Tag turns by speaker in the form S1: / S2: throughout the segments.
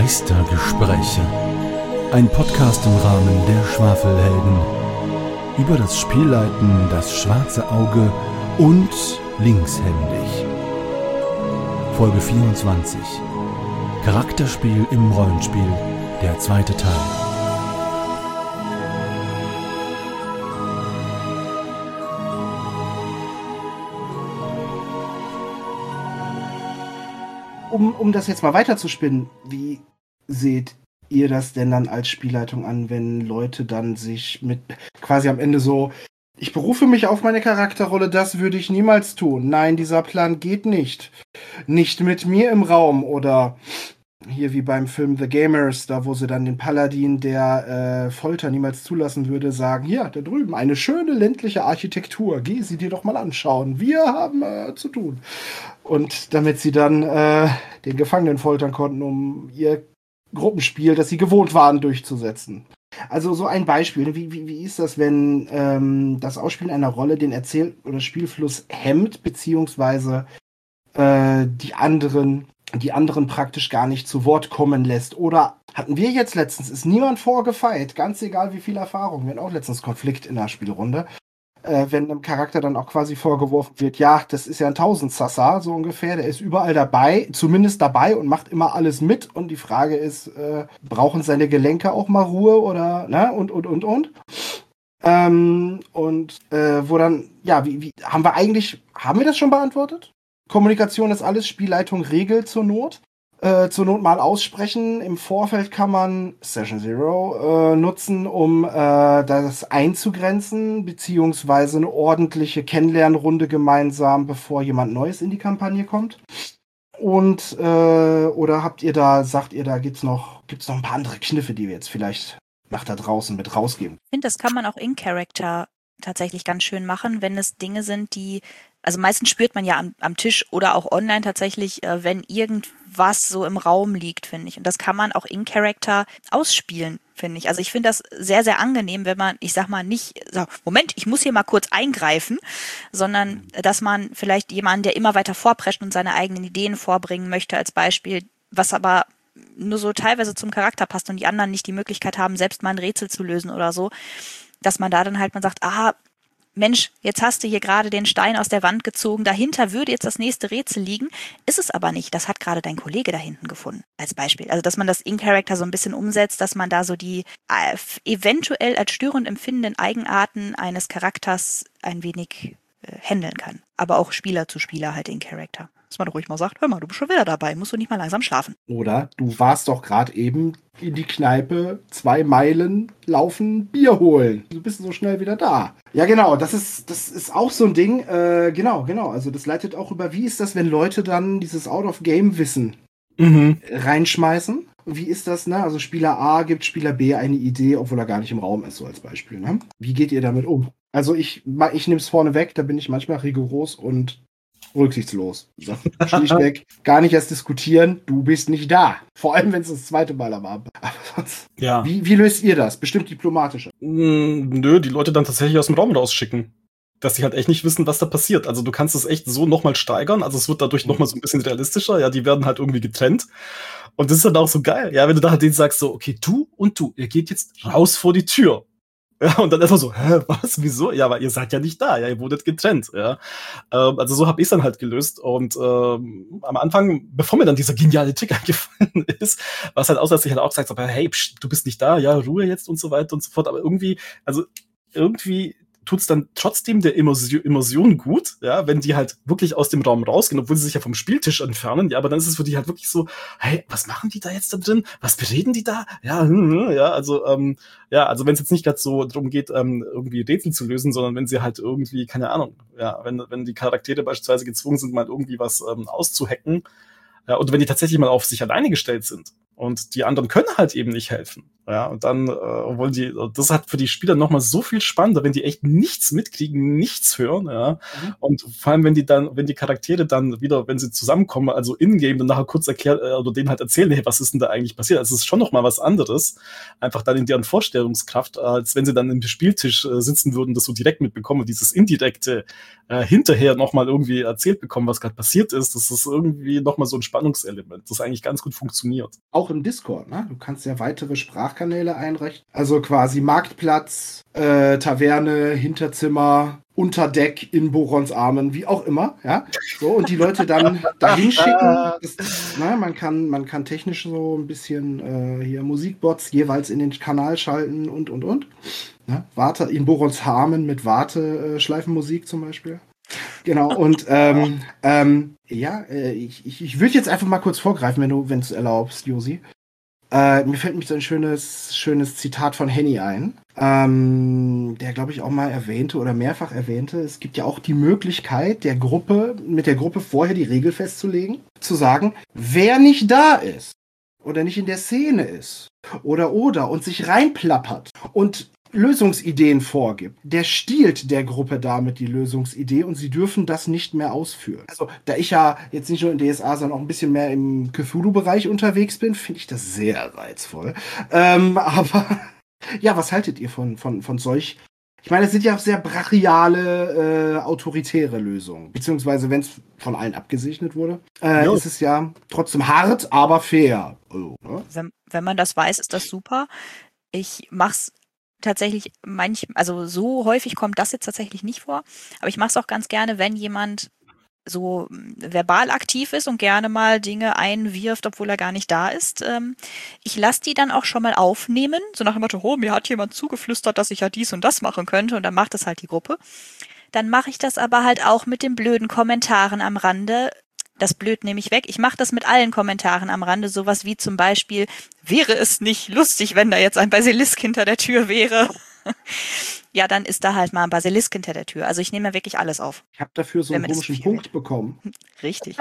S1: Geistergespräche. Ein Podcast im Rahmen der Schwafelhelden. Über das Spielleiten, das schwarze Auge und linkshändig. Folge 24. Charakterspiel im Rollenspiel, der zweite Teil.
S2: Um das jetzt mal weiterzuspinnen, wie seht ihr das denn dann als Spielleitung an, wenn Leute dann sich mit quasi am Ende so, ich berufe mich auf meine Charakterrolle, das würde ich niemals tun. Nein, dieser Plan geht nicht. Nicht mit mir im Raum. Oder hier wie beim Film The Gamers, da wo sie dann den Paladin, der Folter niemals zulassen würde, sagen, hier, da drüben, eine schöne ländliche Architektur, geh sie dir doch mal anschauen. Wir haben zu tun. Und damit sie dann den Gefangenen foltern konnten, um ihr Gruppenspiel, das sie gewohnt waren, durchzusetzen. Also so ein Beispiel. Wie ist das, wenn das Ausspielen einer Rolle den Erzähl- oder Spielfluss hemmt, beziehungsweise die anderen praktisch gar nicht zu Wort kommen lässt? Oder hatten wir jetzt letztens, ist niemand vorgefeilt, ganz egal wie viel Erfahrung, wir hatten auch letztens Konflikt in der Spielrunde, wenn einem Charakter dann auch quasi vorgeworfen wird, ja, das ist ja ein Tausendsassa, so ungefähr, der ist überall dabei, zumindest dabei und macht immer alles mit und die Frage ist, brauchen seine Gelenke auch mal Ruhe oder, ne, und. Wo dann, ja, wie haben wir das schon beantwortet? Kommunikation ist alles, Spielleitung regelt zur Not. Zur Not mal aussprechen. Im Vorfeld kann man Session Zero nutzen, um das einzugrenzen, beziehungsweise eine ordentliche Kennenlernrunde gemeinsam, bevor jemand Neues in die Kampagne kommt. Und oder sagt ihr, da gibt's noch ein paar andere Kniffe, die wir jetzt vielleicht nach da draußen mit rausgeben?
S3: Ich finde, das kann man auch in Character tatsächlich ganz schön machen, wenn es Dinge sind, die, also meistens spürt man ja am Tisch oder auch online tatsächlich, wenn irgendwas so im Raum liegt, finde ich. Und das kann man auch in Character ausspielen, finde ich. Also ich finde das sehr, sehr angenehm, wenn man, ich sag mal, nicht sagt, Moment, ich muss hier mal kurz eingreifen, sondern dass man vielleicht jemanden, der immer weiter vorprescht und seine eigenen Ideen vorbringen möchte als Beispiel, was aber nur so teilweise zum Charakter passt und die anderen nicht die Möglichkeit haben, selbst mal ein Rätsel zu lösen oder so, dass man da dann halt mal sagt, Mensch, jetzt hast du hier gerade den Stein aus der Wand gezogen, dahinter würde jetzt das nächste Rätsel liegen, ist es aber nicht, das hat gerade dein Kollege da hinten gefunden, als Beispiel. Also, dass man das in Character so ein bisschen umsetzt, dass man da so die eventuell als störend empfindenden Eigenarten eines Charakters ein wenig handeln kann. Aber auch Spieler zu Spieler halt in Character. Dass man ruhig mal sagt, hör mal, du bist schon wieder dabei, musst du nicht mal langsam schlafen.
S2: Oder du warst doch gerade eben in die Kneipe 2 Meilen laufen, Bier holen. Du bist so schnell wieder da. Ja, genau, das ist auch so ein Ding. Genau. Also das leitet auch über, wie ist das, wenn Leute dann dieses Out-of-Game-Wissen reinschmeißen? Wie ist das, ne? Also Spieler A gibt Spieler B eine Idee, obwohl er gar nicht im Raum ist, so als Beispiel, ne? Wie geht ihr damit um? Also ich nehme es vorne weg, da bin ich manchmal rigoros und rücksichtslos. Schlichtweg gar nicht erst diskutieren, du bist nicht da. Vor allem, wenn es das zweite Mal am Abend.
S4: Ja.
S2: Wie löst ihr das? Bestimmt diplomatischer.
S4: Nö, die Leute dann tatsächlich aus dem Raum rausschicken. Dass die halt echt nicht wissen, was da passiert. Also du kannst es echt so nochmal steigern. Also es wird dadurch nochmal so ein bisschen realistischer. Ja, die werden halt irgendwie getrennt. Und das ist dann auch so geil. Ja, wenn du da halt denen sagst so, okay, du und du, ihr geht jetzt raus vor die Tür. Ja, und dann einfach so, was, wieso? Ja, aber ihr seid ja nicht da, ja, ihr wurdet getrennt, ja. Also so habe ich es dann halt gelöst und am Anfang, bevor mir dann dieser geniale Trick eingefallen ist, war es halt aus, dass ich halt auch gesagt habe, hey, pst, du bist nicht da, ja, Ruhe jetzt und so weiter und so fort, aber irgendwie tut's dann trotzdem der Immersion gut, ja, wenn die halt wirklich aus dem Raum rausgehen, obwohl sie sich ja vom Spieltisch entfernen, ja, aber dann ist es für die halt wirklich so, hey, was machen die da jetzt da drin? Was bereden die da? Ja, also wenn es jetzt nicht gerade so darum geht, irgendwie Rätsel zu lösen, sondern wenn sie halt irgendwie, keine Ahnung, ja, wenn die Charaktere beispielsweise gezwungen sind, mal irgendwie was auszuhacken, ja, und wenn die tatsächlich mal auf sich alleine gestellt sind und die anderen können halt eben nicht helfen, ja, und dann das hat für die Spieler nochmal so viel spannender, wenn die echt nichts mitkriegen, nichts hören, ja, und vor allem, wenn die Charaktere dann wieder, wenn sie zusammenkommen, also in-game, dann nachher kurz erklärt, oder denen halt erzählen, hey, was ist denn da eigentlich passiert, also es ist schon nochmal was anderes, einfach dann in deren Vorstellungskraft, als wenn sie dann im Spieltisch sitzen würden, das so direkt mitbekommen, dieses indirekte hinterher nochmal irgendwie erzählt bekommen, was gerade passiert ist, das ist irgendwie nochmal so ein Spannungselement, das eigentlich ganz gut funktioniert.
S2: Auch auch im Discord, ne? Du kannst ja weitere Sprachkanäle einrichten. Also quasi Marktplatz, Taverne, Hinterzimmer, Unterdeck in Borons Armen, wie auch immer, ja. So, und die Leute dann dahin schicken. Man kann technisch so ein bisschen hier Musikbots jeweils in den Kanal schalten und. Ne? In Borons Armen mit Warteschleifenmusik zum Beispiel. Genau, und ich würde jetzt einfach mal kurz vorgreifen, wenn du es erlaubst, Josi. Mir fällt mich so ein schönes Zitat von Henny ein, der, glaube ich, auch mal erwähnte oder mehrfach erwähnte, es gibt ja auch die Möglichkeit, mit der Gruppe vorher die Regel festzulegen, zu sagen, wer nicht da ist oder nicht in der Szene ist oder und sich reinplappert und Lösungsideen vorgibt, der stiehlt der Gruppe damit die Lösungsidee und sie dürfen das nicht mehr ausführen. Also, da ich ja jetzt nicht nur in DSA, sondern auch ein bisschen mehr im Cthulhu-Bereich unterwegs bin, finde ich das sehr reizvoll. Aber ja, was haltet ihr von solch? Ich meine, es sind ja auch sehr brachiale, autoritäre Lösungen. Beziehungsweise, wenn es von allen abgesegnet wurde, ist es ja trotzdem hart, aber fair. Also, ne?
S3: Wenn man das weiß, ist das super. Ich mach's tatsächlich also so häufig kommt das jetzt tatsächlich nicht vor, aber ich mache es auch ganz gerne, wenn jemand so verbal aktiv ist und gerne mal Dinge einwirft, obwohl er gar nicht da ist. Ich lasse die dann auch schon mal aufnehmen, so nach dem Motto, mir hat jemand zugeflüstert, dass ich ja dies und das machen könnte und dann macht das halt die Gruppe. Dann mache ich das aber halt auch mit den blöden Kommentaren am Rande. Das blöd nehme ich weg. Ich mache das mit allen Kommentaren am Rande, sowas wie zum Beispiel, wäre es nicht lustig, wenn da jetzt ein Basilisk hinter der Tür wäre? Ja, dann ist da halt mal ein Basilisk hinter der Tür. Also ich nehme ja wirklich alles auf.
S2: Ich habe dafür so einen komischen Punkt bekommen.
S3: Richtig.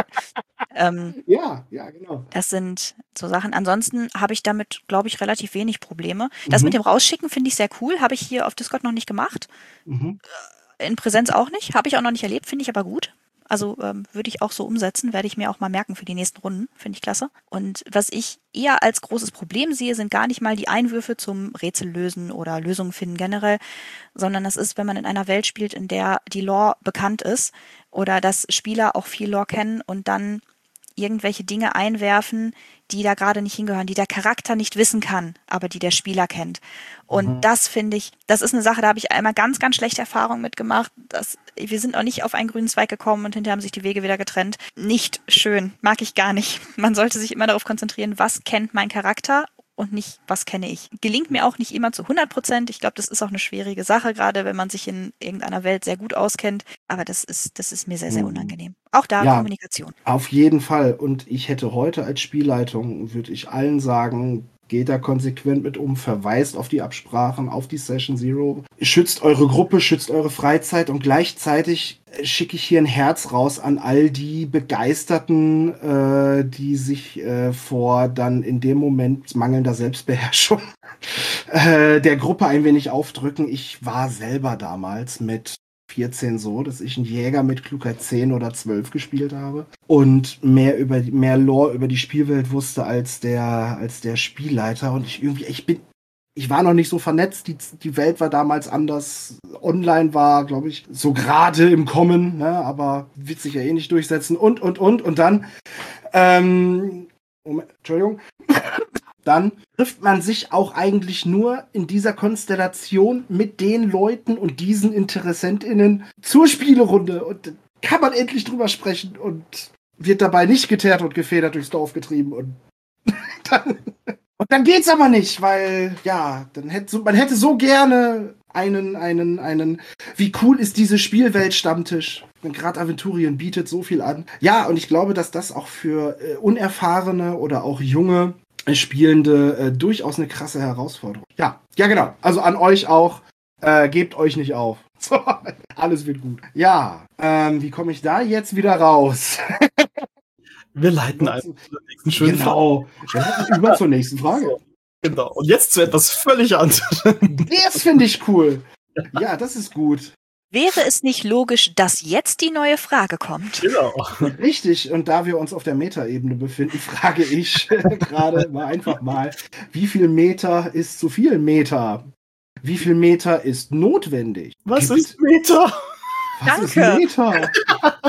S2: Ja, genau.
S3: Das sind so Sachen. Ansonsten habe ich damit, glaube ich, relativ wenig Probleme. Das mit dem Rausschicken finde ich sehr cool. Habe ich hier auf Discord noch nicht gemacht. In Präsenz auch nicht. Habe ich auch noch nicht erlebt, finde ich aber gut. Also würde ich auch so umsetzen, werde ich mir auch mal merken für die nächsten Runden, finde ich klasse. Und was ich eher als großes Problem sehe, sind gar nicht mal die Einwürfe zum Rätsel lösen oder Lösungen finden generell, sondern das ist, wenn man in einer Welt spielt, in der die Lore bekannt ist oder dass Spieler auch viel Lore kennen und dann irgendwelche Dinge einwerfen, die da gerade nicht hingehören, die der Charakter nicht wissen kann, aber die der Spieler kennt. Und das finde ich, das ist eine Sache, da habe ich einmal ganz, ganz schlechte Erfahrungen mitgemacht. Wir sind auch nicht auf einen grünen Zweig gekommen und hinterher haben sich die Wege wieder getrennt. Nicht schön, mag ich gar nicht. Man sollte sich immer darauf konzentrieren, was kennt mein Charakter und nicht, was kenne ich. Gelingt mir auch nicht immer zu 100%. Ich glaube, das ist auch eine schwierige Sache, gerade wenn man sich in irgendeiner Welt sehr gut auskennt. Aber das ist mir sehr, sehr unangenehm. Auch da Kommunikation.
S2: Auf jeden Fall. Und ich hätte heute als Spielleitung, würde ich allen sagen, geht da konsequent mit um, verweist auf die Absprachen, auf die Session Zero, schützt eure Gruppe, schützt eure Freizeit und gleichzeitig schicke ich hier ein Herz raus an all die Begeisterten, die sich vor dann in dem Moment mangelnder Selbstbeherrschung der Gruppe ein wenig aufdrücken. Ich war selber damals mit 14 so, dass ich einen Jäger mit Klugheit 10 oder 12 gespielt habe und mehr Lore über die Spielwelt wusste als der Spielleiter und ich war noch nicht so vernetzt, die Welt war damals anders, online war, glaube ich, so gerade im Kommen, ne, aber wird sich ja eh nicht durchsetzen und dann Entschuldigung. Dann trifft man sich auch eigentlich nur in dieser Konstellation mit den Leuten und diesen InteressentInnen zur Spielerunde. Und kann man endlich drüber sprechen und wird dabei nicht geteert und gefedert durchs Dorf getrieben. Und dann geht's aber nicht, weil, ja, man hätte so gerne einen, wie cool ist diese Spielwelt-Stammtisch? Gerade Aventurien bietet so viel an. Ja, und ich glaube, dass das auch für unerfahrene oder auch junge Spielende durchaus eine krasse Herausforderung. Ja, genau. Also an euch auch. Gebt euch nicht auf. So, alles wird gut. Ja, wie komme ich da jetzt wieder raus?
S4: Wir leiten einfach zur nächsten schönen Frage.
S2: Genau. Wir leiten über zur nächsten Frage.
S4: So, genau. Und jetzt zu etwas völlig anderem.
S2: Das finde ich cool. Ja, das ist gut.
S3: Wäre es nicht logisch, dass jetzt die neue Frage kommt?
S4: Genau.
S2: Richtig, und da wir uns auf der Metaebene befinden, frage ich gerade einfach mal, wie viel Meter ist zu viel Meter? Wie viel Meter ist notwendig?
S4: Was ist Meter?
S2: Was ist Meter?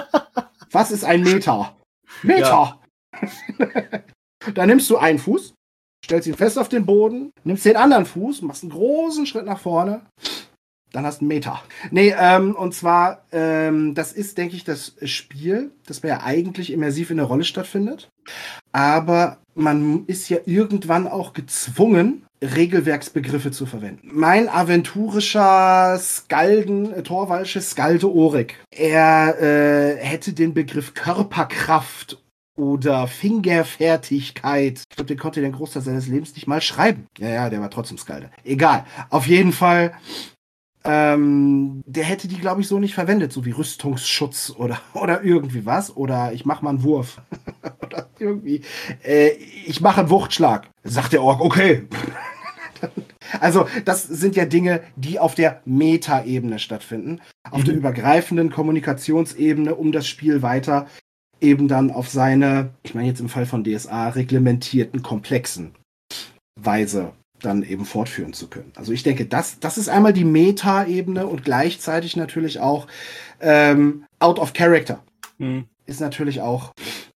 S2: Was ist ein Meter? Meter!
S4: Ja.
S2: Da nimmst du einen Fuß, stellst ihn fest auf den Boden, nimmst den anderen Fuß, machst einen großen Schritt nach vorne, dann hast du einen Meter. Nee, und zwar, das ist, denke ich, das Spiel, das ja eigentlich immersiv in der Rolle stattfindet. Aber man ist ja irgendwann auch gezwungen, Regelwerksbegriffe zu verwenden. Mein aventurischer Torwaldsche Skalde Orik, er hätte den Begriff Körperkraft oder Fingerfertigkeit, ich glaube, den konnte er den Großteil seines Lebens nicht mal schreiben. Ja, der war trotzdem Skalde. Egal. Auf jeden Fall, der hätte die, glaube ich, so nicht verwendet, so wie Rüstungsschutz oder irgendwie was. Oder ich mache mal einen Wurf. Oder irgendwie, ich mache einen Wuchtschlag. Sagt der Ork, okay. Also, das sind ja Dinge, die auf der Meta-Ebene stattfinden. Auf der übergreifenden Kommunikationsebene, um das Spiel weiter eben dann auf seine, ich meine jetzt im Fall von DSA, reglementierten, komplexen Weise dann eben fortführen zu können. Also ich denke, das ist einmal die Meta-Ebene und gleichzeitig natürlich auch out of character. Ist natürlich auch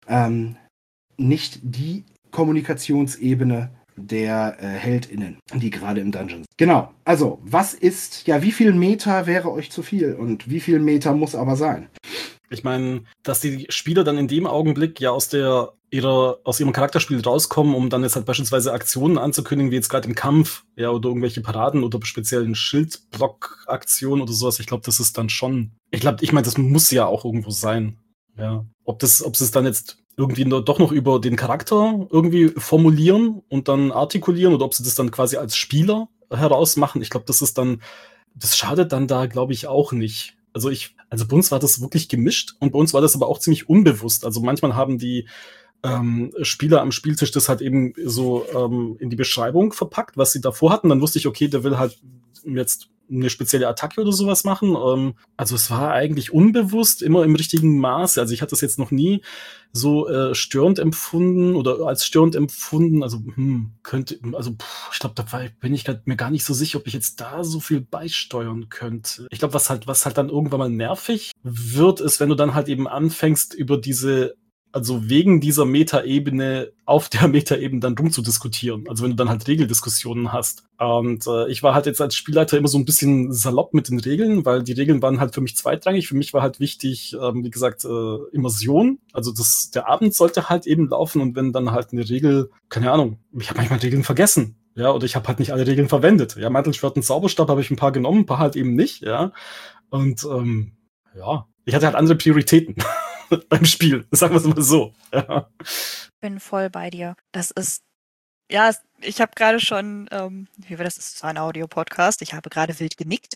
S2: nicht die Kommunikationsebene der HeldInnen, die gerade im Dungeon sind. Genau, also wie viel Meta wäre euch zu viel und wie viel Meta muss aber sein?
S4: Ich meine, dass die Spieler dann in dem Augenblick ja aus ihrem Charakterspiel rauskommen, um dann jetzt halt beispielsweise Aktionen anzukündigen, wie jetzt gerade im Kampf, ja, oder irgendwelche Paraden oder speziellen Schildblock-Aktionen oder sowas. Ich glaube, das ist dann schon, ich meine, das muss ja auch irgendwo sein. Ja. Ob sie es dann jetzt irgendwie doch noch über den Charakter irgendwie formulieren und dann artikulieren oder ob sie das dann quasi als Spieler heraus machen. Ich glaube, das schadet dann da, glaube ich, auch nicht. Also bei uns war das wirklich gemischt und bei uns war das aber auch ziemlich unbewusst. Also manchmal haben die Spieler am Spieltisch das halt eben so in die Beschreibung verpackt, was sie davor hatten. Dann wusste ich, okay, der will halt jetzt eine spezielle Attacke oder sowas machen. Also es war eigentlich unbewusst, immer im richtigen Maße. Also ich hatte das jetzt noch nie so störend empfunden oder als störend empfunden. Also ich glaube, bin ich mir gar nicht so sicher, ob ich jetzt da so viel beisteuern könnte. Ich glaube, was halt dann irgendwann mal nervig wird, ist, wenn du dann halt eben anfängst, wegen dieser Metaebene auf der Metaebene dann rumzudiskutieren. Also wenn du dann halt Regeldiskussionen hast. Und ich war halt jetzt als Spielleiter immer so ein bisschen salopp mit den Regeln, weil die Regeln waren halt für mich zweitrangig. Für mich war halt wichtig, wie gesagt, Immersion. Also der Abend sollte halt eben laufen und wenn dann halt eine Regel, keine Ahnung, ich habe manchmal Regeln vergessen. Ja, oder ich habe halt nicht alle Regeln verwendet. Ja, Mantelschwert und Zauberstab habe ich ein paar genommen, ein paar halt eben nicht. Ja, und ich hatte halt andere Prioritäten. Beim Spiel, sagen wir es mal so. Ja.
S3: Bin voll bei dir. Das ist, ja, ich habe gerade schon, das ist ein Audio-Podcast, ich habe gerade wild genickt.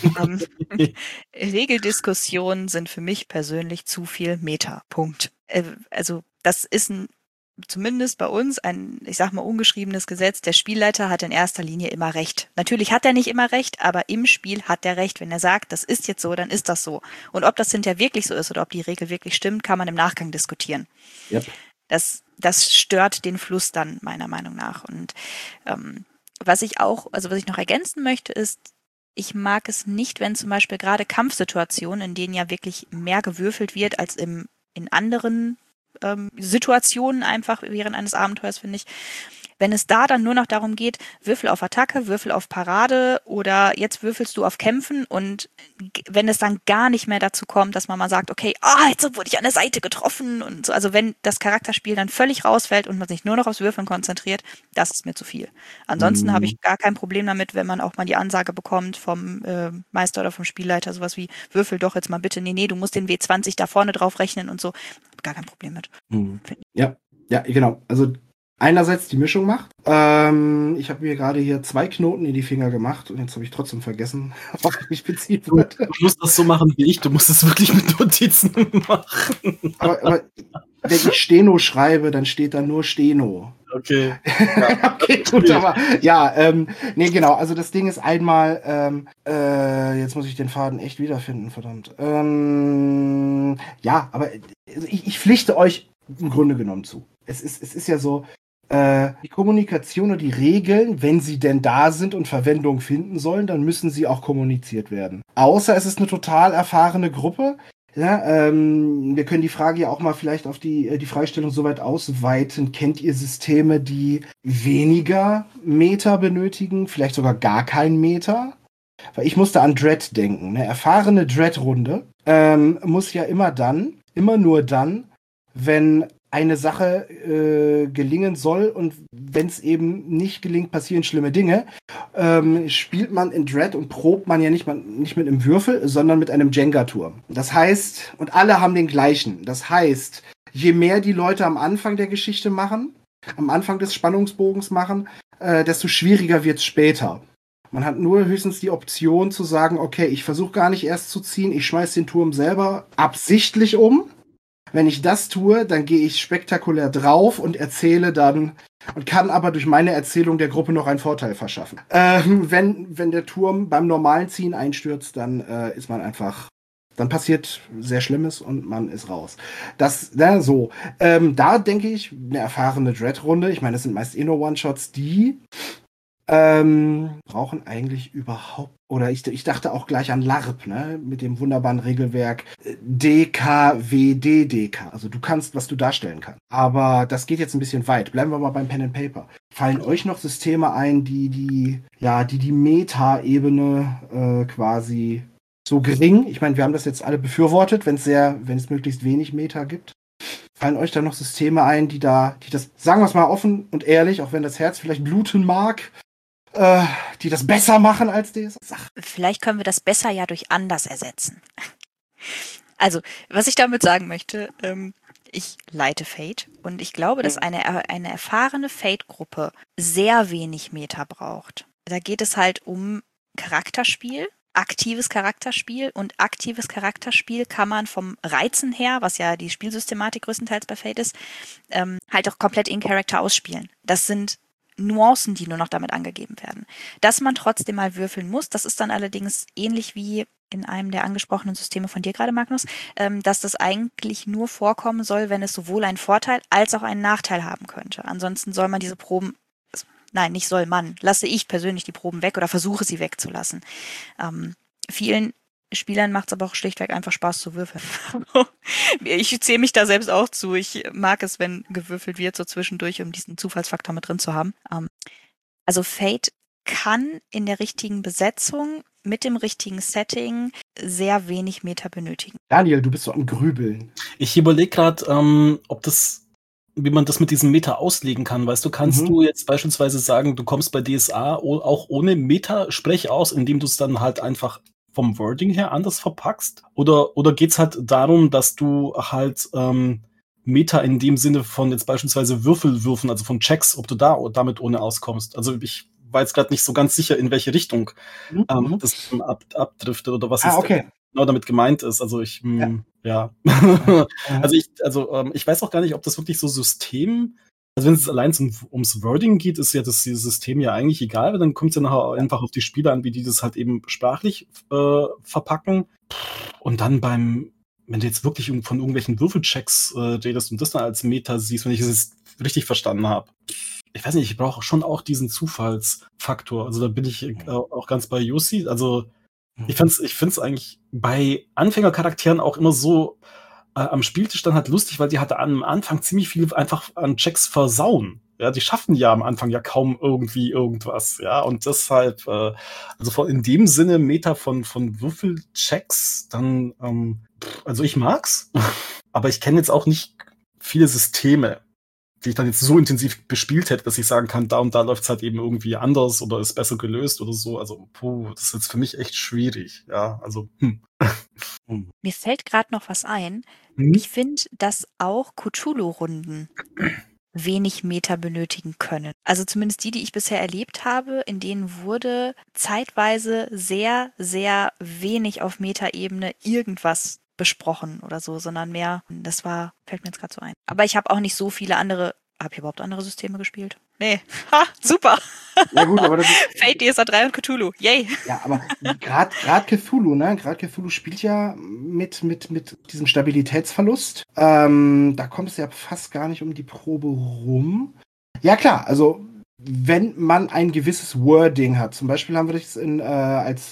S3: Regeldiskussionen sind für mich persönlich zu viel Meta. Punkt. Also das ist zumindest bei uns ein, ich sag mal, ungeschriebenes Gesetz. Der Spielleiter hat in erster Linie immer Recht. Natürlich hat er nicht immer Recht, aber im Spiel hat er Recht. Wenn er sagt, das ist jetzt so, dann ist das so. Und ob das hinterher wirklich so ist oder ob die Regel wirklich stimmt, kann man im Nachgang diskutieren.
S2: Yep.
S3: Das stört den Fluss dann, meiner Meinung nach. Und was ich noch ergänzen möchte, ist, ich mag es nicht, wenn zum Beispiel gerade Kampfsituationen, in denen ja wirklich mehr gewürfelt wird als in anderen Situationen einfach während eines Abenteuers, finde ich. Wenn es da dann nur noch darum geht, Würfel auf Attacke, Würfel auf Parade oder jetzt würfelst du auf Kämpfen und wenn es dann gar nicht mehr dazu kommt, dass man mal sagt, okay, jetzt wurde ich an der Seite getroffen und so, also wenn das Charakterspiel dann völlig rausfällt und man sich nur noch aufs Würfeln konzentriert, das ist mir zu viel. Ansonsten habe ich gar kein Problem damit, wenn man auch mal die Ansage bekommt vom Meister oder vom Spielleiter, sowas wie, würfel doch jetzt mal bitte, nee, du musst den W20 da vorne drauf rechnen und so. Gar kein Problem mit.
S2: Ja, genau. Also einerseits die Mischung macht. Ich habe mir gerade hier 2 Knoten in die Finger gemacht und jetzt habe ich trotzdem vergessen, worauf ich mich beziehen wollte.
S4: Du musst das so machen wie ich, du musst es wirklich mit Notizen machen.
S2: Aber wenn ich Steno schreibe, dann steht da nur Steno.
S4: Okay.
S2: Ja. Okay, gut, aber ja, nee, genau, also das Ding ist einmal, jetzt muss ich den Faden echt wiederfinden, verdammt. Ja, aber ich pflichte euch im Grunde genommen zu. Es ist ja so, die Kommunikation und die Regeln, wenn sie denn da sind und Verwendung finden sollen, dann müssen sie auch kommuniziert werden. Außer es ist eine total erfahrene Gruppe, Ja, wir können die Frage ja auch mal vielleicht auf die Fragestellung so weit ausweiten. Kennt ihr Systeme, die weniger Meter benötigen, vielleicht sogar gar kein Meter? Weil ich musste an Dread denken. Eine erfahrene Dread-Runde muss ja immer nur dann, wenn eine Sache gelingen soll und wenn es eben nicht gelingt, passieren schlimme Dinge, spielt man in Dread und probt man ja nicht mit einem Würfel, sondern mit einem Jenga-Turm. Das heißt, und alle haben den gleichen. Das heißt, je mehr die Leute am Anfang der Geschichte machen, am Anfang des Spannungsbogens machen, desto schwieriger wird es später. Man hat nur höchstens die Option zu sagen, okay, ich versuche gar nicht erst zu ziehen, ich schmeiß den Turm selber absichtlich um. Wenn ich das tue, dann gehe ich spektakulär drauf und erzähle dann und kann aber durch meine Erzählung der Gruppe noch einen Vorteil verschaffen. Wenn der Turm beim normalen Ziehen einstürzt, dann ist man einfach, dann passiert sehr Schlimmes und man ist raus. Da denke ich, eine erfahrene Dread-Runde, ich meine, das sind meist nur One-Shots, die brauchen eigentlich überhaupt, oder ich dachte auch gleich an LARP, ne, mit dem wunderbaren Regelwerk DKWDDK. Also du kannst, was du darstellen kannst. Aber das geht jetzt ein bisschen weit. Bleiben wir mal beim Pen and Paper. Fallen euch noch Systeme ein, die Meta-Ebene quasi so gering, ich meine, wir haben das jetzt alle befürwortet, wenn es möglichst wenig Meta gibt. Fallen euch da noch Systeme ein, die das, sagen wir es mal offen und ehrlich, auch wenn das Herz vielleicht bluten mag, die das besser machen als DSA?
S3: Vielleicht können wir das besser ja durch anders ersetzen. Also, was ich damit sagen möchte, ich leite Fate und ich glaube, dass eine erfahrene Fate-Gruppe sehr wenig Meta braucht. Da geht es halt um Charakterspiel, aktives Charakterspiel, und aktives Charakterspiel kann man vom Reizen her, was ja die Spielsystematik größtenteils bei Fate ist, halt auch komplett in Character ausspielen. Das sind Nuancen, die nur noch damit angegeben werden. Dass man trotzdem mal würfeln muss, das ist dann allerdings ähnlich wie in einem der angesprochenen Systeme von dir gerade, Magnus, dass das eigentlich nur vorkommen soll, wenn es sowohl einen Vorteil als auch einen Nachteil haben könnte. Ansonsten soll man diese Proben, nein, nicht soll man, lasse ich persönlich die Proben weg oder versuche sie wegzulassen. Vielen Spielern macht es aber auch schlichtweg einfach Spaß zu würfeln. Ich zähle mich da selbst auch zu. Ich mag es, wenn gewürfelt wird, so zwischendurch, um diesen Zufallsfaktor mit drin zu haben. Also Fate kann in der richtigen Besetzung mit dem richtigen Setting sehr wenig Meta benötigen.
S2: Daniel, du bist so am Grübeln.
S4: Ich überlege gerade, wie man das mit diesem Meta auslegen kann. Weißt du, kannst du jetzt beispielsweise sagen, du kommst bei DSA auch ohne Meta-Sprech aus, indem du es dann halt einfach vom Wording her anders verpackst? Oder geht's halt darum, dass du halt Meta in dem Sinne von jetzt beispielsweise Würfeln, also von Checks, ob du damit ohne auskommst? Also ich war jetzt gerade nicht so ganz sicher, in welche Richtung das abdriftet oder was genau damit gemeint ist. Also ich ich weiß auch gar nicht, ob das wirklich so also wenn es allein ums Wording geht, ist ja das System ja eigentlich egal, weil dann kommt es ja nachher einfach auf die Spieler an, wie die das halt eben sprachlich verpacken. Und dann wenn du jetzt wirklich von irgendwelchen Würfelchecks redest und das dann als Meta siehst, wenn ich es jetzt richtig verstanden habe. Ich weiß nicht, ich brauche schon auch diesen Zufallsfaktor. Also da bin ich auch ganz bei Jussi. Also ich find's eigentlich bei Anfängercharakteren auch immer so am Spieltisch dann halt lustig, weil die halt am Anfang ziemlich viel einfach an Checks versauen. Ja, die schaffen ja am Anfang ja kaum irgendwie irgendwas. Ja, und deshalb, also in dem Sinne Meta von Würfelchecks, dann, also ich mag's, aber ich kenne jetzt auch nicht viele Systeme, die ich dann jetzt so intensiv bespielt hätte, dass ich sagen kann, da und da läuft's halt eben irgendwie anders oder ist besser gelöst oder so. Also, das ist jetzt für mich echt schwierig. Ja, also,
S3: Mir fällt gerade noch was ein. Ich finde, dass auch Cthulhu-Runden wenig Meta benötigen können. Also zumindest die ich bisher erlebt habe, in denen wurde zeitweise sehr, sehr wenig auf Meta-Ebene irgendwas besprochen oder so, sondern mehr, fällt mir jetzt gerade so ein. Aber ich habe auch nicht so viele habe ich überhaupt andere Systeme gespielt? Nee. Ha, super.
S2: Ja gut, aber das ist
S3: Fate, DSA 3 und Cthulhu. Yay.
S2: Ja, aber gerade Cthulhu, ne? Gerade Cthulhu spielt ja mit diesem Stabilitätsverlust. Da kommt es ja fast gar nicht um die Probe rum. Ja klar, also wenn man ein gewisses Wording hat, zum Beispiel haben wir das als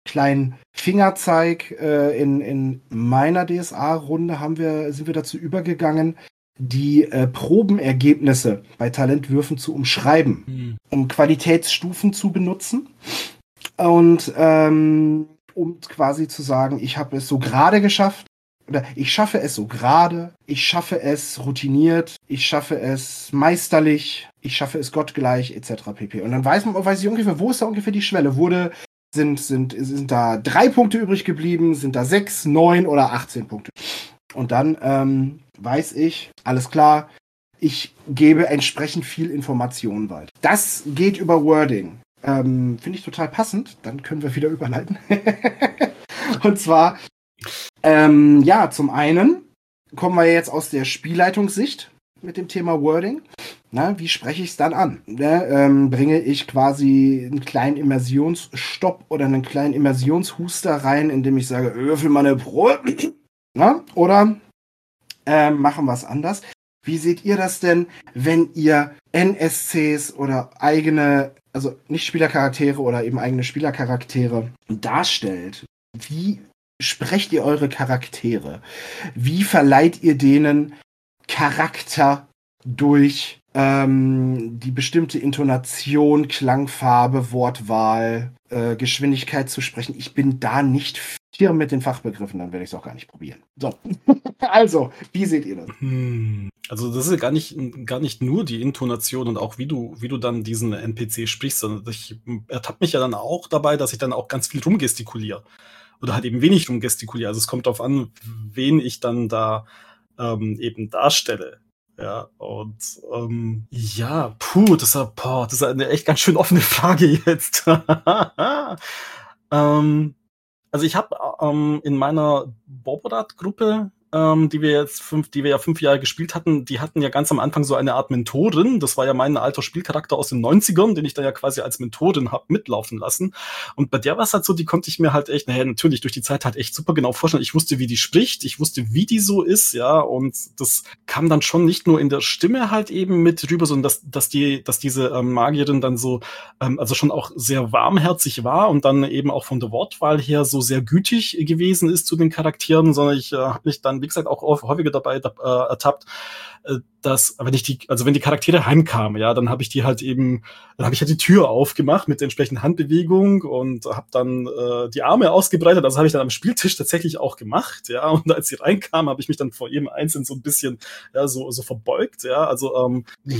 S2: kleinen Fingerzeig in meiner DSA-Runde sind wir dazu übergegangen, die Probenergebnisse bei Talentwürfen zu umschreiben, um Qualitätsstufen zu benutzen und um quasi zu sagen, ich habe es so gerade geschafft oder ich schaffe es so gerade, ich schaffe es routiniert, ich schaffe es meisterlich, ich schaffe es gottgleich etc. pp. Und dann weiß ich ungefähr, wo ist da ungefähr die Schwelle? Sind da 3 Punkte übrig geblieben? Sind da 6, 9 oder 18 Punkte? Und dann weiß ich, alles klar, ich gebe entsprechend viel Informationen weiter. Das geht über Wording. Finde ich total passend. Dann können wir wieder überleiten. Und zwar, zum einen kommen wir jetzt aus der Spielleitungssicht mit dem Thema Wording. Na, wie spreche ich es dann an? Bringe ich quasi einen kleinen Immersionsstopp oder einen kleinen Immersionshuster rein, indem ich sage, würfel mal eine Probe. Na? Oder machen wir es anders. Wie seht ihr das denn, wenn ihr NSCs oder also nicht Spielercharaktere oder eben eigene Spielercharaktere darstellt? Wie sprecht ihr eure Charaktere? Wie verleiht ihr denen Charakter durch die bestimmte Intonation, Klangfarbe, Wortwahl, Geschwindigkeit zu sprechen? Ich bin da nicht firm mit den Fachbegriffen, dann werde ich es auch gar nicht probieren. So, also, wie seht ihr das?
S4: Also das ist ja gar nicht nur die Intonation und auch wie du dann diesen NPC sprichst, sondern ich ertappe mich ja dann auch dabei, dass ich dann auch ganz viel rumgestikuliere. Oder halt eben wenig rumgestikuliere. Also es kommt darauf an, wen ich dann da eben darstelle. Ja, und das ist eine echt ganz schön offene Frage jetzt. Also ich habe in meiner Boborat-Gruppe, die wir ja 5 Jahre gespielt hatten, die hatten ja ganz am Anfang so eine Art Mentorin. Das war ja mein alter Spielcharakter aus den 90ern, den ich dann ja quasi als Mentorin habe mitlaufen lassen. Und bei der war es halt so, die konnte ich mir halt echt, natürlich durch die Zeit halt echt super genau vorstellen. Ich wusste, wie die spricht, ich wusste, wie die so ist, ja, und das kam dann schon nicht nur in der Stimme halt eben mit rüber, sondern dass diese Magierin dann so, also schon auch sehr warmherzig war und dann eben auch von der Wortwahl her so sehr gütig gewesen ist zu den Charakteren, sondern ich habe mich dann, wie gesagt, auch häufiger dabei ertappt, dass, wenn die Charaktere heimkamen, ja, dann habe ich halt die Tür aufgemacht mit der entsprechenden Handbewegung und habe dann die Arme ausgebreitet. Das habe ich dann am Spieltisch tatsächlich auch gemacht, ja. Und als sie reinkamen, habe ich mich dann vor jedem Einzelnen so ein bisschen, ja, so verbeugt, ja. Also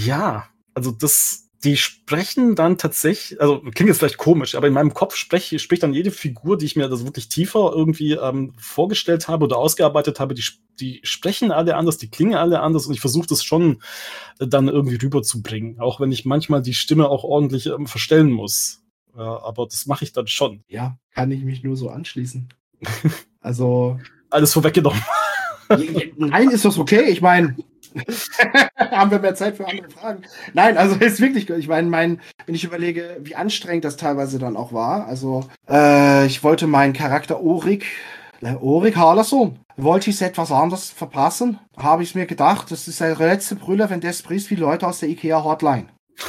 S4: die sprechen dann tatsächlich, also klingt jetzt vielleicht komisch, aber in meinem Kopf spricht dann jede Figur, die ich mir das wirklich tiefer irgendwie vorgestellt habe oder ausgearbeitet habe, die sprechen alle anders, die klingen alle anders und ich versuche das schon dann irgendwie rüberzubringen, auch wenn ich manchmal die Stimme auch ordentlich verstellen muss. Ja, aber das mache ich dann schon.
S2: Ja, kann ich mich nur so anschließen. Also
S4: alles vorweggenommen.
S2: Nein, ist das okay? Ich meine, haben wir mehr Zeit für andere Fragen? Nein, also ist wirklich, ich meine, wenn ich überlege, wie anstrengend das teilweise dann auch war, also ich wollte meinen Charakter Orik Harlason, wollte ich es etwas anders verpassen, habe ich mir gedacht, das ist der letzte Brüller, wenn der spricht wie Leute aus der IKEA-Hotline.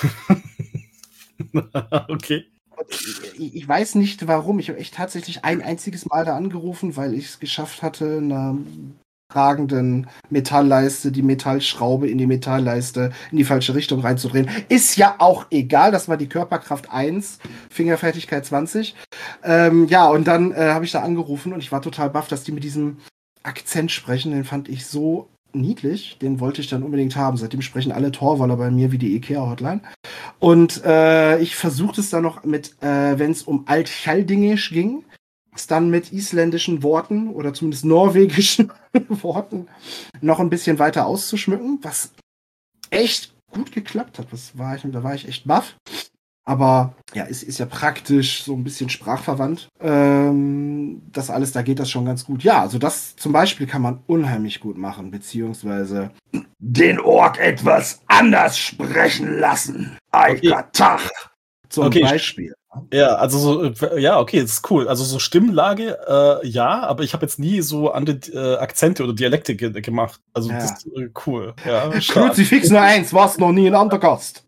S4: Okay.
S2: Ich weiß nicht warum, ich habe echt tatsächlich ein einziges Mal da angerufen, weil ich es geschafft hatte, eine tragenden Metallleiste, die Metallschraube in die Metallleiste in die falsche Richtung reinzudrehen. Ist ja auch egal, das war die Körperkraft 1, Fingerfertigkeit 20. Und dann habe ich da angerufen und ich war total baff, dass die mit diesem Akzent sprechen, den fand ich so niedlich, den wollte ich dann unbedingt haben. Seitdem sprechen alle Torwaller bei mir wie die IKEA-Hotline. Und ich versuchte es dann noch mit, wenn es um Altchaldingisch ging, dann mit isländischen Worten oder zumindest norwegischen Worten noch ein bisschen weiter auszuschmücken, was echt gut geklappt hat. Da war ich echt baff. Aber ja, ist ja praktisch so ein bisschen sprachverwandt. Das alles, da geht das schon ganz gut. Ja, also das zum Beispiel kann man unheimlich gut machen, beziehungsweise den Ork etwas anders sprechen lassen. Aikatach zum Beispiel.
S4: Ja, also so, ja, okay, das ist cool. Also so Stimmlage, ja, aber ich habe jetzt nie so andere Akzente oder Dialekte gemacht. Also
S2: Ja.
S4: das ist cool. Ja, stark.
S2: Kruzifix nur 1, warst noch nie ein Andergast.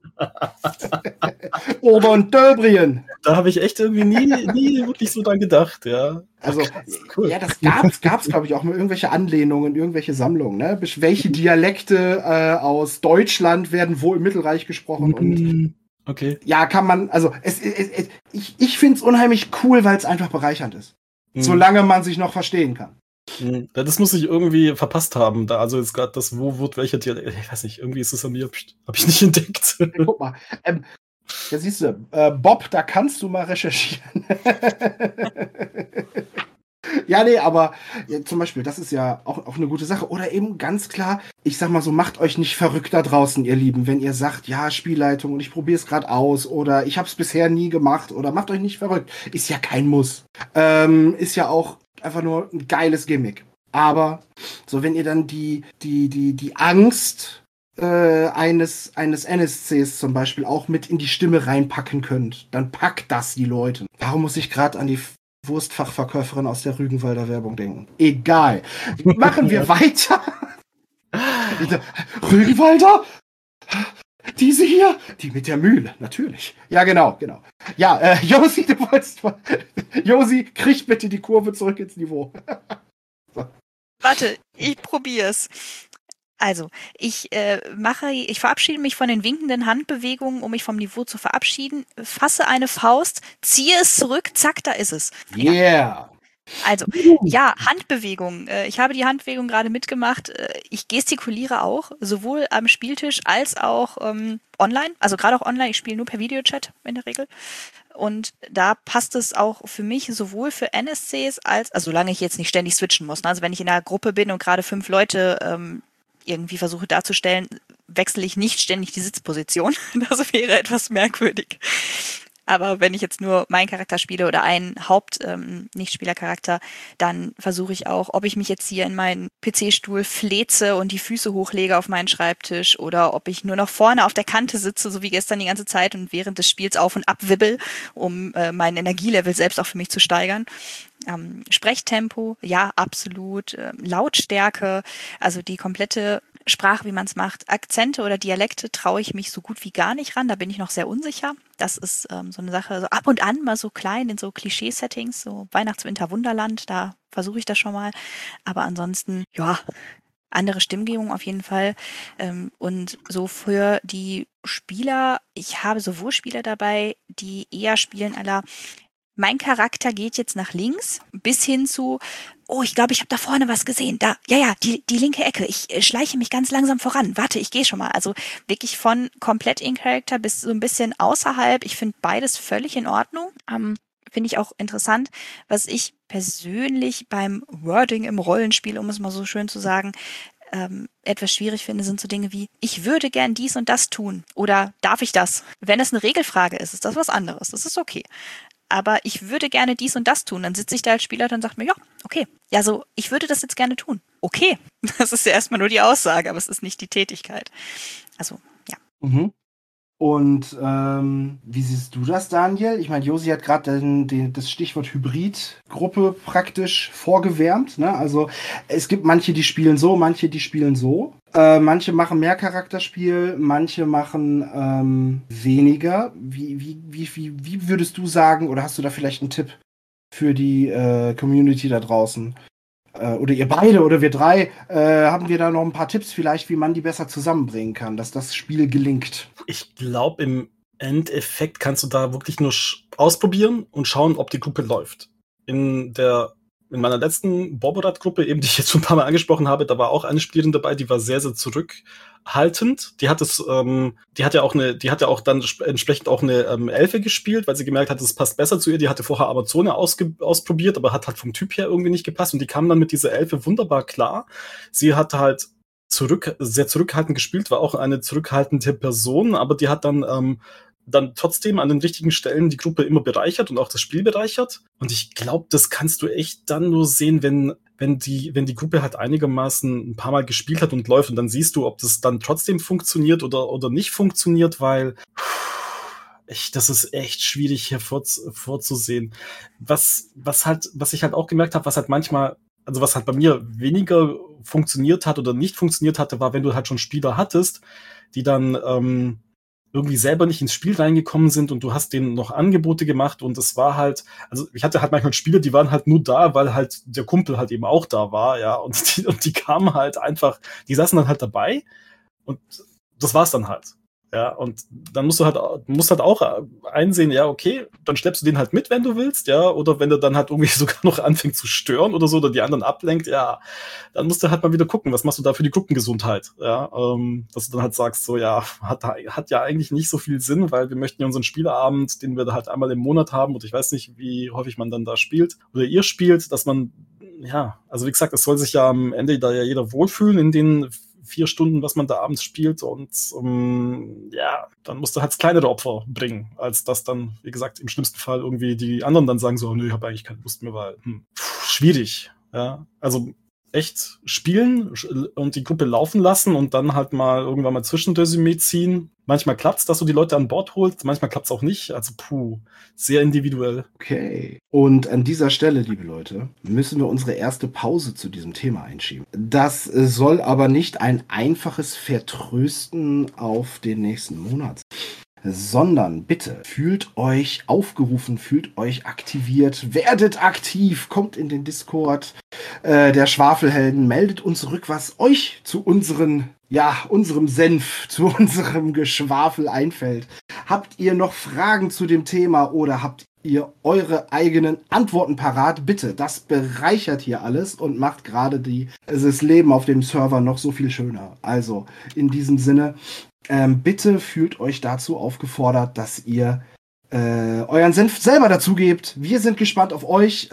S2: Oder ein Döbrien.
S4: Da habe ich echt irgendwie nie wirklich so dran gedacht, ja.
S2: Also,
S4: Cool.
S2: ja, das gab's, glaube ich, auch mal irgendwelche Anlehnungen, irgendwelche Sammlungen, ne? Welche Dialekte aus Deutschland werden wo im Mittelreich gesprochen und
S4: Okay.
S2: ja, kann man, also ich finde es unheimlich cool, weil es einfach bereichernd ist. Solange man sich noch verstehen kann.
S4: Ja, das muss ich irgendwie verpasst haben. Da, also jetzt gerade das, wo wird welcher Dialekt, ich weiß nicht, irgendwie ist es an mir, habe ich nicht entdeckt.
S2: Guck mal, da siehst du, Bob, da kannst du mal recherchieren. Ja, nee, aber ja, zum Beispiel, das ist ja auch eine gute Sache. Oder eben ganz klar, ich sag mal so, macht euch nicht verrückt da draußen, ihr Lieben, wenn ihr sagt, ja, Spielleitung und ich probiere es gerade aus oder ich habe es bisher nie gemacht oder macht euch nicht verrückt. Ist ja kein Muss. Ist ja auch einfach nur ein geiles Gimmick. Aber so, wenn ihr dann die Angst eines NSCs zum Beispiel auch mit in die Stimme reinpacken könnt, dann packt das die Leute. Warum muss ich gerade an die Wurstfachverkäuferin aus der Rügenwalder Werbung denken? Egal. Machen wir weiter. Rügenwalder? Diese hier? Die mit der Mühle, natürlich. Ja, genau. Ja, Josi, du wolltest mal. Josi, krieg bitte die Kurve zurück ins Niveau.
S3: So. Warte, ich probier's. Also, ich verabschiede mich von den winkenden Handbewegungen, um mich vom Niveau zu verabschieden, fasse eine Faust, ziehe es zurück, zack, da ist es.
S2: Yeah!
S3: Also, ja, Handbewegungen. Ich habe die Handbewegung gerade mitgemacht. Ich gestikuliere auch, sowohl am Spieltisch als auch online. Also gerade auch online. Ich spiele nur per Videochat in der Regel. Und da passt es auch für mich sowohl für NSCs also solange ich jetzt nicht ständig switchen muss. Ne? Also wenn ich in einer Gruppe bin und gerade 5 Leute irgendwie versuche darzustellen, wechsle ich nicht ständig die Sitzposition. Das wäre etwas merkwürdig. Aber wenn ich jetzt nur meinen Charakter spiele oder einen Nicht-Spieler-Charakter, dann versuche ich auch, ob ich mich jetzt hier in meinen PC-Stuhl fleze und die Füße hochlege auf meinen Schreibtisch oder ob ich nur noch vorne auf der Kante sitze, so wie gestern die ganze Zeit und während des Spiels auf und ab wibbel, um mein Energielevel selbst auch für mich zu steigern. Sprechtempo, ja, absolut. Lautstärke, also die komplette Sprache, wie man es macht. Akzente oder Dialekte traue ich mich so gut wie gar nicht ran. Da bin ich noch sehr unsicher. Das ist so eine Sache, so ab und an mal so klein in so Klischee-Settings, so Weihnachts-, Winter-, Wunderland, da versuche ich das schon mal. Aber ansonsten, ja, andere Stimmgebung auf jeden Fall. Und so für die Spieler, ich habe sowohl Spieler dabei, die eher spielen mein Charakter geht jetzt nach links, bis hin zu, oh, ich glaube, ich habe da vorne was gesehen. Da, ja, die linke Ecke. Ich schleiche mich ganz langsam voran. Warte, ich gehe schon mal. Also wirklich von komplett in Character bis so ein bisschen außerhalb. Ich finde beides völlig in Ordnung. Finde ich auch interessant, was ich persönlich beim Wording im Rollenspiel, um es mal so schön zu sagen, etwas schwierig finde, sind so Dinge wie, ich würde gern dies und das tun. Oder darf ich das? Wenn es eine Regelfrage ist das was anderes. Das ist okay. Aber ich würde gerne dies und das tun. Dann sitze ich da als Spieler und sagt mir, ja, okay. Ja, so, ich würde das jetzt gerne tun. Okay. Das ist ja erstmal nur die Aussage, aber es ist nicht die Tätigkeit. Also, ja.
S2: Mhm. Und wie siehst du das, Daniel? Ich meine, Josi hat gerade das Stichwort Hybrid-Gruppe praktisch vorgewärmt. Ne? Also es gibt manche, die spielen so, manche, die spielen so. Manche machen mehr Charakterspiel, manche machen weniger. Wie würdest du sagen, oder hast du da vielleicht einen Tipp für die Community da draußen? Oder ihr beide oder wir drei, haben wir da noch ein paar Tipps vielleicht, wie man die besser zusammenbringen kann, dass das Spiel gelingt?
S4: Ich glaube, im Endeffekt kannst du da wirklich nur ausprobieren und schauen, ob die Gruppe läuft. In meiner letzten Borborat-Gruppe, eben die ich jetzt schon ein paar Mal angesprochen habe, da war auch eine Spielerin dabei, die war sehr, sehr zurückhaltend. Die hat ja auch dann entsprechend auch eine Elfe gespielt, weil sie gemerkt hat, es passt besser zu ihr. Die hatte vorher Amazone ausprobiert, aber hat halt vom Typ her irgendwie nicht gepasst und die kam dann mit dieser Elfe wunderbar klar. Sie hat halt sehr zurückhaltend gespielt, war auch eine zurückhaltende Person, aber die hat dann trotzdem an den richtigen Stellen die Gruppe immer bereichert und auch das Spiel bereichert. Und ich glaube, das kannst du echt dann nur sehen, wenn die Gruppe halt einigermaßen ein paar Mal gespielt hat und läuft. Und dann siehst du, ob das dann trotzdem funktioniert oder nicht funktioniert, weil das ist echt schwierig vorzusehen. Was ich halt auch gemerkt habe, was halt manchmal, also was halt bei mir weniger funktioniert hat oder nicht funktioniert hatte, war, wenn du halt schon Spieler hattest, die dann irgendwie selber nicht ins Spiel reingekommen sind und du hast denen noch Angebote gemacht und es war halt, also ich hatte halt manchmal Spieler, die waren halt nur da, weil halt der Kumpel halt eben auch da war, ja, und die kamen halt einfach, die saßen dann halt dabei und das war's dann halt. Ja, und dann musst halt auch einsehen, ja, okay, dann schleppst du den halt mit, wenn du willst, ja, oder wenn der dann halt irgendwie sogar noch anfängt zu stören oder so, oder die anderen ablenkt, ja, dann musst du halt mal wieder gucken, was machst du da für die Gruppengesundheit, ja, dass du dann halt sagst, so, ja, hat ja eigentlich nicht so viel Sinn, weil wir möchten ja unseren Spieleabend, den wir da halt einmal im Monat haben, und ich weiß nicht, wie häufig man dann da spielt, oder ihr spielt, dass man, ja, also wie gesagt, es soll sich ja am Ende da ja jeder wohlfühlen in den 4 Stunden, was man da abends spielt, und ja, dann musst du halt kleinere Opfer bringen, als dass dann, wie gesagt, im schlimmsten Fall irgendwie die anderen dann sagen so, nö, ich habe eigentlich keine Lust mehr, weil schwierig, ja, also echt spielen und die Gruppe laufen lassen und dann halt mal irgendwann mal Zwischenresümee ziehen. Manchmal klappt's, dass du die Leute an Bord holst, manchmal klappt's auch nicht, also sehr individuell.
S2: Okay. Und an dieser Stelle, liebe Leute, müssen wir unsere erste Pause zu diesem Thema einschieben. Das soll aber nicht ein einfaches Vertrösten auf den nächsten Monat sein, sondern bitte fühlt euch aufgerufen, fühlt euch aktiviert, werdet aktiv, kommt in den Discord der Schwafelhelden, meldet uns zurück, was euch zu unserem Senf, zu unserem Geschwafel einfällt. Habt ihr noch Fragen zu dem Thema oder habt ihr eure eigenen Antworten parat? Bitte, das bereichert hier alles und macht gerade das Leben auf dem Server noch so viel schöner. Also in diesem Sinne, bitte fühlt euch dazu aufgefordert, dass ihr euren Senf selber dazu gebt. Wir sind gespannt auf euch.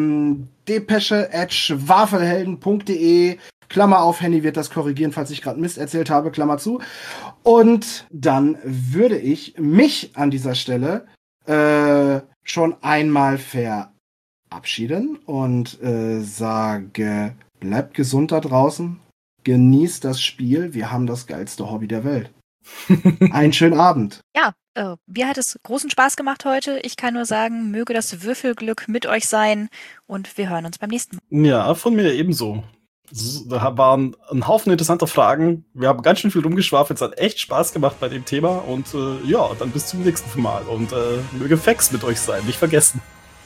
S2: Depesche@schwafelhelden.de, Klammer auf, Henny wird das korrigieren, falls ich gerade Mist erzählt habe, Klammer zu. Und dann würde ich mich an dieser Stelle schon einmal verabschieden und sage, bleibt gesund da draußen, genießt das Spiel, wir haben das geilste Hobby der Welt. Einen schönen Abend.
S3: Ja, mir hat es großen Spaß gemacht heute. Ich kann nur sagen, möge das Würfelglück mit euch sein und wir hören uns beim nächsten Mal.
S4: Ja, von mir ebenso. Da waren ein Haufen interessanter Fragen. Wir haben ganz schön viel rumgeschwafelt. Es hat echt Spaß gemacht bei dem Thema. Und ja, dann bis zum nächsten Mal. Und möge Fex mit euch sein. Nicht vergessen.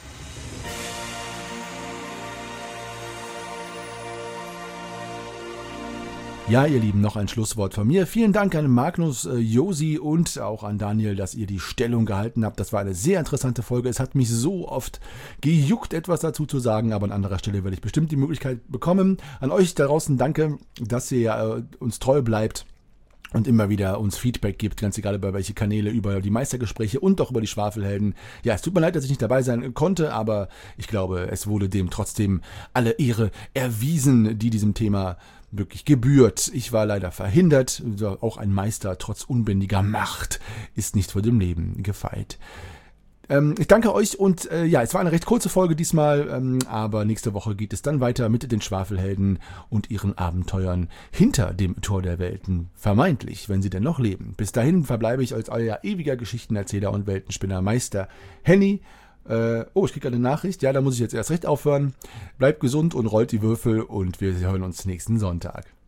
S1: Ja, ihr Lieben, noch ein Schlusswort von mir. Vielen Dank an Magnus, Josi und auch an Daniel, dass ihr die Stellung gehalten habt. Das war eine sehr interessante Folge. Es hat mich so oft gejuckt, etwas dazu zu sagen, aber an anderer Stelle werde ich bestimmt die Möglichkeit bekommen. An euch da draußen danke, dass ihr uns treu bleibt und immer wieder uns Feedback gibt, ganz egal über welche Kanäle, über die Meistergespräche und auch über die Schwafelhelden. Ja, es tut mir leid, dass ich nicht dabei sein konnte, aber ich glaube, es wurde dem trotzdem alle Ehre erwiesen, die diesem Thema wirklich gebührt. Ich war leider verhindert. Auch ein Meister trotz unbändiger Macht ist nicht vor dem Leben gefeit. Ich danke euch und ja, es war eine recht kurze Folge diesmal, aber nächste Woche geht es dann weiter mit den Schwafelhelden und ihren Abenteuern hinter dem Tor der Welten. Vermeintlich, wenn sie denn noch leben. Bis dahin verbleibe ich als euer ewiger Geschichtenerzähler und Weltenspinner Meister Henny. Ich kriege eine Nachricht. Ja, da muss ich jetzt erst recht aufhören. Bleibt gesund und rollt die Würfel und wir hören uns nächsten Sonntag.